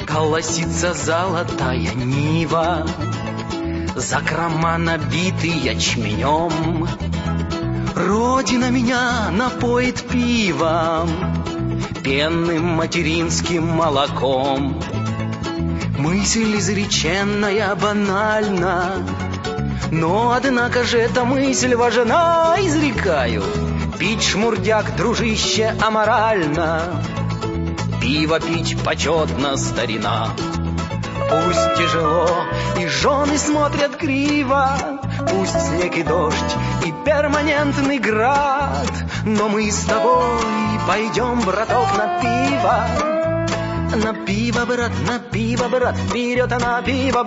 Колосится золотая нива, закрома набиты ячменем. Родина меня напоит пивом, пенным материнским молоком. Мысль изреченная банальна, но однако же эта мысль важна. Изрекаю: пить шмурдяк, дружище, аморально. Пиво пить почетно, старина. Пусть тяжело и жены смотрят криво, пусть снег и дождь и перманентный град, но мы с тобой пойдем, браток, на пиво. На пиво, брат, на пиво, брат, вперед, а на пиво,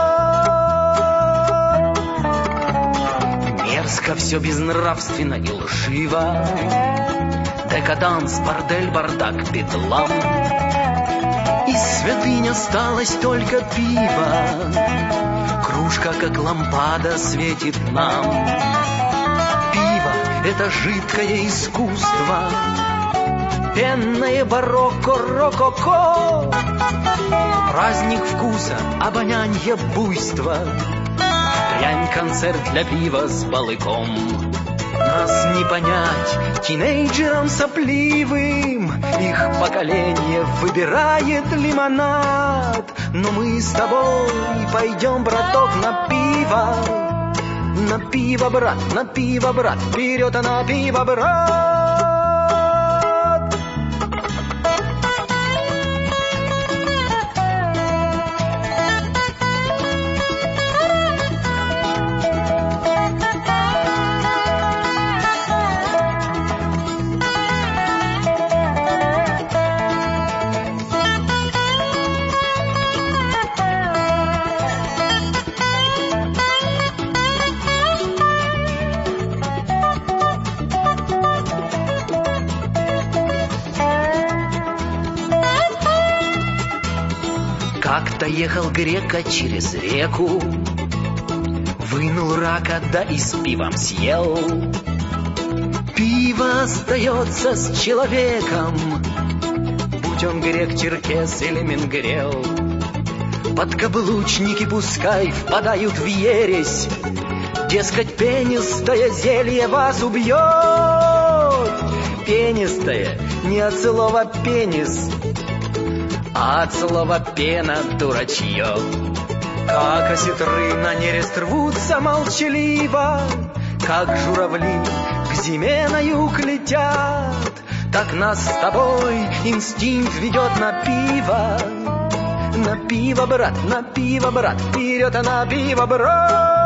брат. Мерзко все, безнравственно и лживо, декаданс, бордель, бардак, бедлам. Из святынь осталось только пиво, кружка, как лампада, светит нам. Пиво — это жидкое искусство, пенное барокко, рококо, праздник вкуса, обонянье, буйства, впрямь концерт для пива с балыком. Нас не понять тинейджерам сопливым, их поколение выбирает лимонад, но мы с тобой пойдем, браток, на пиво. На пиво, брат, на пиво, брат, вперед, а на пиво, брат. Как-то ехал грека через реку, вынул рака, да и с пивом съел. Пиво остается с человеком, будь он грек, черкес или менгрел. Подкаблучники пускай впадают в ересь, дескать, пенистое зелье вас убьет. Пенистое не от слова пенис, а от слова пена, дурачье. Как осетры на нерест рвутся молчаливо, как журавли к зиме на юг летят, так нас с тобой инстинкт ведет на пиво. На пиво, брат, вперед, а на пиво, брат.